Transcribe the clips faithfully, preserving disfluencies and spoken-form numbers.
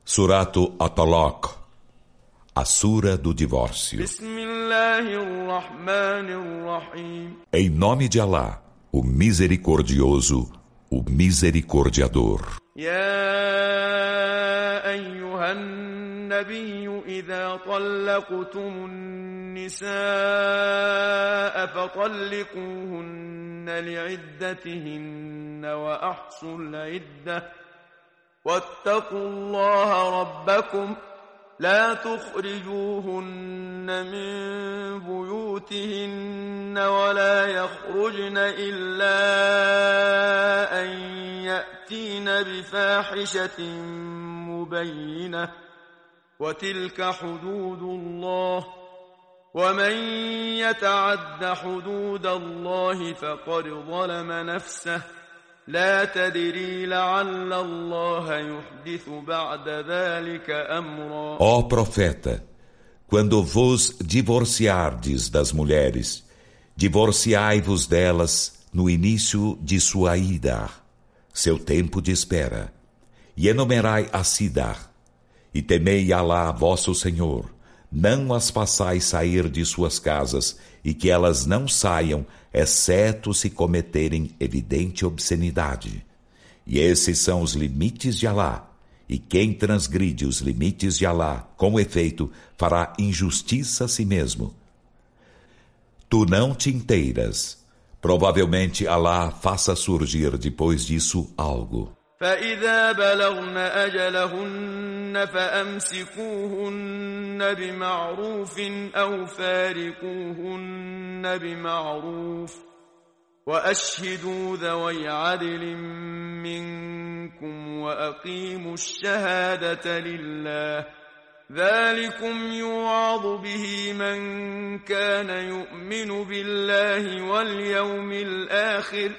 Suratu At-Talaq, a Sura do Divórcio. Em nome de Alá, o Misericordioso, o Misericordiador. يا أيها النبي إذا طلقتم النساء فطلقوهن لعدتهن وأحصوا العدة واتقوا الله ربكم لا تخرجوهن من بيوتهن ولا يخرجن إلا أن يأتين بفاحشة مبينة وتلك حدود الله ومن يتعد حدود الله فقد ظلم نفسه لا تدري لعل الله يحدث بعد ذلك أمرا. Ó profeta, quando vos divorciardes das mulheres, divorciai-vos delas no início de sua ida, seu tempo de espera, e enumerai a Sidah, e temei Alá, vosso Senhor, não as façais sair de suas casas, e que elas não saiam, exceto se cometerem evidente obscenidade. E esses são os limites de Alá, e quem transgride os limites de Alá, com efeito, fará injustiça a si mesmo. Tu não te inteiras. Provavelmente Alá faça surgir depois disso algo. فإذا بلغن أجلهن فأمسكوهن بمعروف أو فارقوهن بمعروف وأشهدوا ذوي عدل منكم وأقيموا الشهادة لله ذلكم يوعظ به من كان يؤمن بالله واليوم الآخر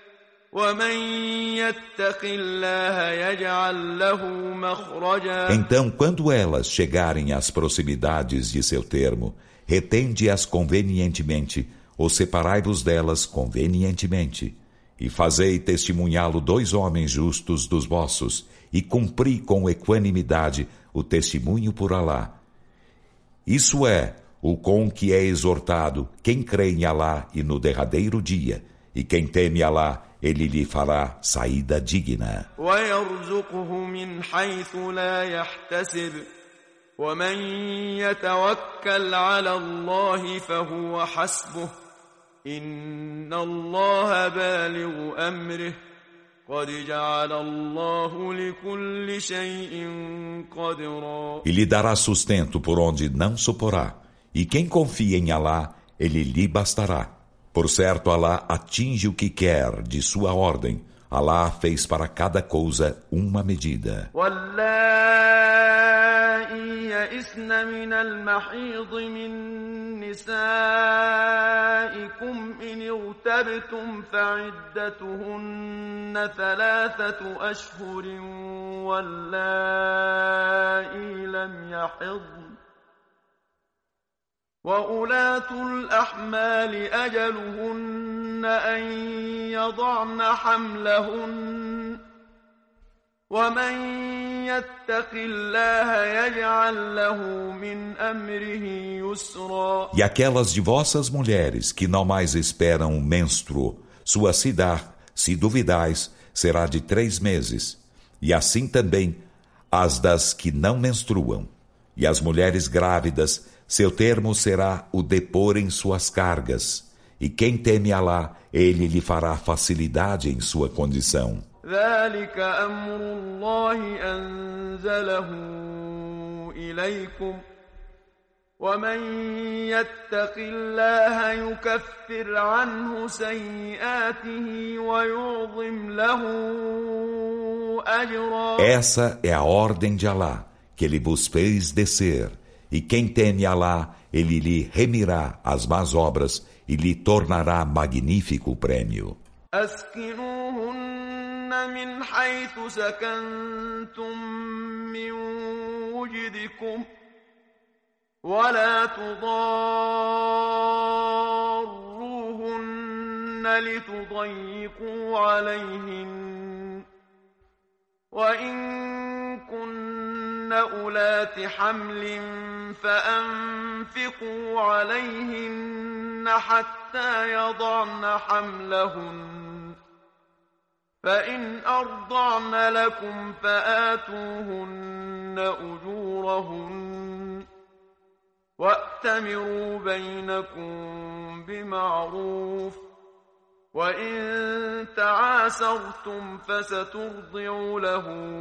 Então, quando elas chegarem às proximidades de seu termo, retende-as convenientemente, ou separai-vos delas convenientemente, e fazei testemunhá-lo dois homens justos dos vossos, e cumpri com equanimidade o testemunho por Alá. Isso é o com que é exortado quem crê em Alá e no derradeiro dia, e quem teme Alá, ele lhe fará saída digna. وَيَرْزُقْهُ مِنْ حَيْثُ لَا يَحْتَسِبُ وَمَنْ يَتَوَكَّلْ عَلَى اللَّهِ فَهُوَ حَسْبُهُ إِنَّ اللَّهَ بَالِغُ أَمْرِهِ قَدْ جَعَلَ اللَّهُ لِكُلِّ شَيْءٍ قَدْرًا. E lhe dará sustento por onde não suporá, e quem confia em Alá, ele lhe bastará. Por certo, Alá atinge o que quer de sua ordem. Alá fez para cada coisa uma medida. واللائي يئسن من المحيض من نسائكم إن ارتبتم فعدتهن ثلاثة أشهر واللائي لم يحضن وأولاة الأحمال أجلهن أن يضعن حملهن ومن يتق الله يجعل له من أمره يسرا. E aquelas de vossas mulheres que não mais esperam o menstruo, sua sidah, se duvidais, será de três meses. E assim também as das que não menstruam. E as mulheres grávidas, seu termo será o depor em suas cargas, e quem teme Alá, ele lhe fará facilidade em sua condição. ذلك أمر الله أنزله إليكم ومن يتق الله يكفر عنه سيئاته ويعظم له أجرا. Essa é a ordem de Alá, que ele vos fez descer. E quem teme Alá, ele lhe remirá as más obras e lhe tornará magnífico o prêmio. أسكنوهن من حيث سكنتم من وجدكم ولا تضاروهن لتضيقوا عليهن وإن كن أولات حمل فأنفقوا عليهن حتى يضعن حملهن فإن أرضعن لكم فآتوهن أجورهن وأتمروا بينكم بمعروف وإن تعاسرتم فسترضع له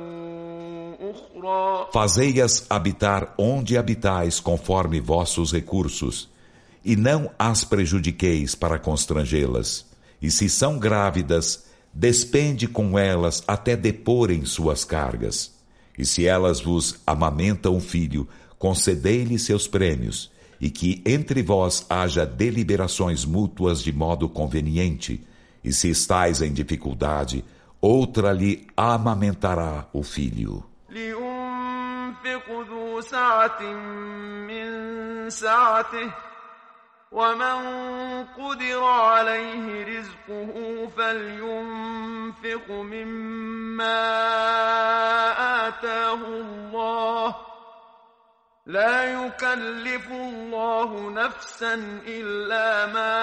أخرى. Fazei-as habitar onde habitais conforme vossos recursos, e não as prejudiqueis para constrangê-las. E se são grávidas, despende com elas até deporem suas cargas. E se elas vos amamentam um filho, concedei-lhe seus prêmios, e que entre vós haja deliberações mútuas de modo conveniente, e se estais em dificuldade, outra lhe amamentará o filho. لينفق ذو سعة من سعته ومن قدر عليه رزقه فلينفق مما آتاه الله لا يكلف الله نفسا إلا ما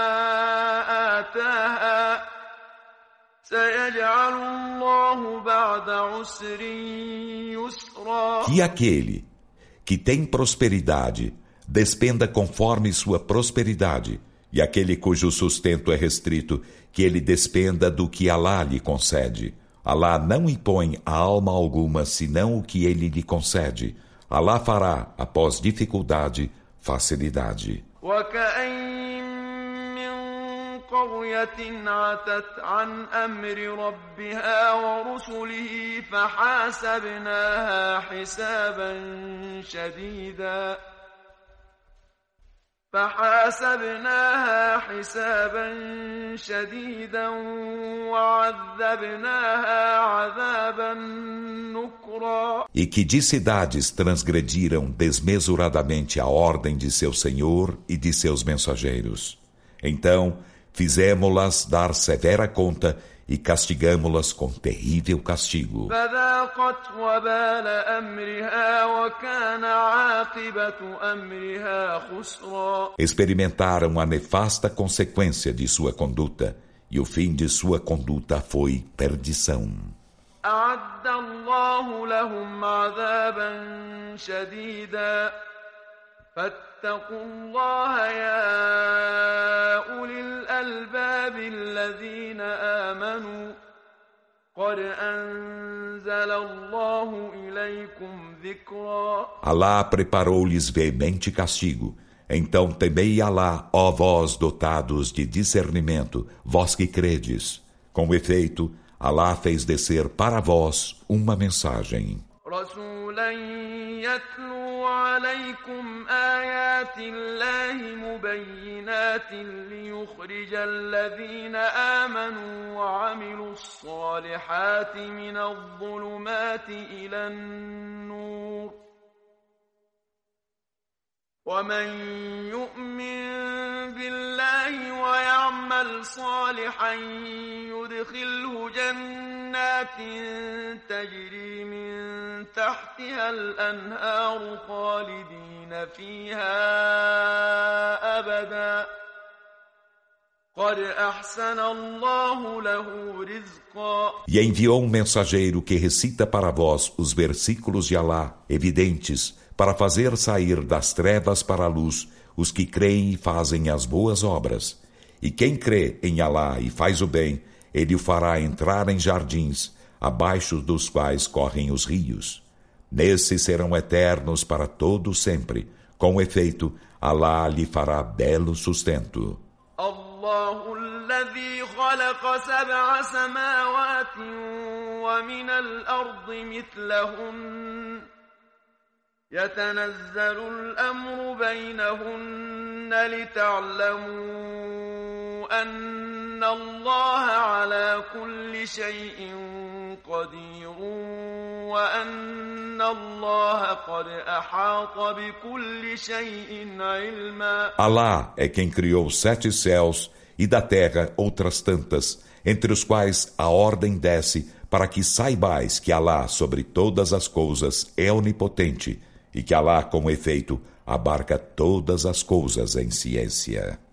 آتاها سيجعل الله بعد عسر يسرا. Que aquele que tem prosperidade despenda conforme sua prosperidade, e aquele cujo sustento é restrito, que ele despenda do que Alá lhe concede. Alá não impõe a alma alguma senão o que ele lhe concede. Alá fará, após dificuldade, facilidade. قرية عتت عن أمر ربها ورسله فحاسبناها حسابا شديدا فحاسبناها حسابا شديدا وعذبناها عذابا نكرا. E que de cidades transgrediram desmesuradamente a ordem de seu Senhor e de seus mensageiros. Então, fizemo-las dar severa conta e castigamo-las com terrível castigo. Experimentaram a nefasta consequência de sua conduta, e o fim de sua conduta foi perdição. فاتقوا الله يا أولي الألباب الذين آمنوا قد أنزل الله إليكم ذكرا. Alá preparou-lhes veemente castigo. Então temei Alá, ó vós dotados de discernimento, vós que credes. Com efeito, Alá fez descer para vós uma mensagem. رسولا يتلو عليكم آيات الله مبينات ليخرج الذين آمنوا وعملوا الصالحات من الظلمات إلى النور ومن يؤمن بالله ويعمل صالحا يدخله جنات تجري من تحتها الأنهار خالدين فيها أبدا قد أحسن الله له رزقا. E enviou um mensageiro que recita para vós os versículos de Alá, evidentes, para fazer sair das trevas para a luz os que creem e fazem as boas obras. E quem crê em Alá e faz o bem, ele o fará entrar em jardins, abaixo dos quais correm os rios. Nesses serão eternos para todo sempre. Com efeito, Alá lhe fará belo sustento. الله الذي خلق سبع سماوات ومن الأرض مثلهن يتنزل الأمر بينهن لتعلموا أن الله على كل شيء قدير وأن الله قد أحاط بكل شيء علما. Alá é quem criou sete céus e da terra outras tantas, entre os quais a ordem desce para que saibais que Alá sobre todas as coisas é onipotente e que Alá, com efeito, abarca todas as coisas em ciência.